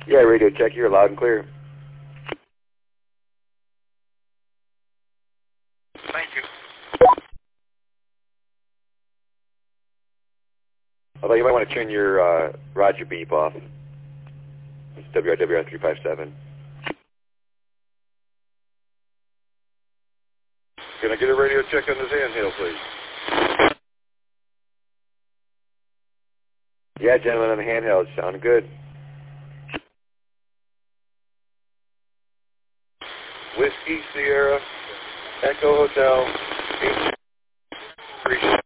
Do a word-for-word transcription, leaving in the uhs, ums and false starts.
Yeah, radio check. You're loud and clear. Thank you. Although you might want to turn your uh, Roger beep off. It's W I W R three five seven. Can I get a radio check on this handheld, please? Yeah, gentlemen, on the handheld. Sound good. Whiskey Sierra Echo Hotel. Appreciate it.